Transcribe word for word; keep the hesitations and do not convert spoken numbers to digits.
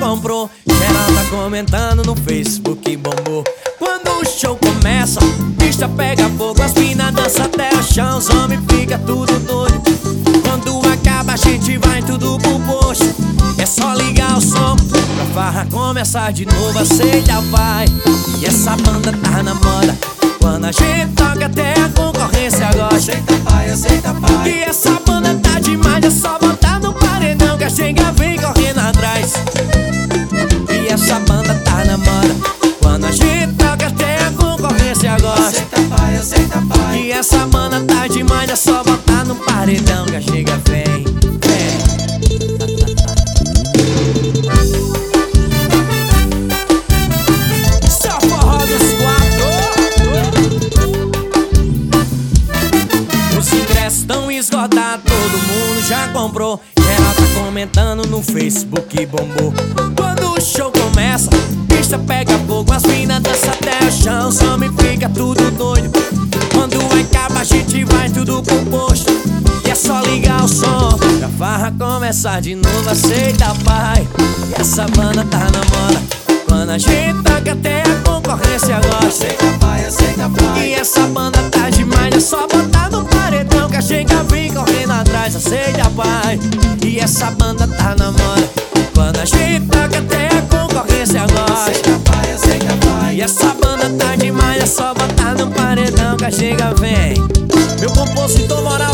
comprou. Geral tá comentando no Facebook, bombou. Quando o show começa, pista pega fogo, as mina dança até o chão, os homens fica tudo doido. Quando acaba a gente vai tudo pro posto. É só ligar o som pra farra começar de novo, aceita vai. E essa banda tá na moda, quando a gente toca até a concorrência gosta. Aceita pai, aceita pai. E essa banda tá demais, é só botar no paredão que a chega vem correndo atrás. E essa banda tá na moda, quando a gente toca até a concorrência gosta. Aceita pai, aceita pai. E essa banda tá demais, é só botar no paredão que a chega vem, vem. Só forró dos quatro. Os ingressos tão esgotados, todo mundo já comprou. Geral tá comentando no Facebook, bombou. Quando o show começa, pista pega fogo, as minas dançam até o chão, os homens fica tudo doido. Quando acaba a gente vai tudo pro posto. E é só ligar o som pra farra começar de novo, aceita pai. E essa banda tá na moda, quando a gente toca até a concorrência gosta. Aceita pai, aceita pai. E essa banda tá demais, é só botar no paredão que a chega vem correndo atrás, aceita pai. E essa banda tá na moda, quando a gente toca até a concorrência gosta. Aceita pai, aceita pai. E essa banda tá demais, é só botar no paredão que a chega vem. Meu compositor mora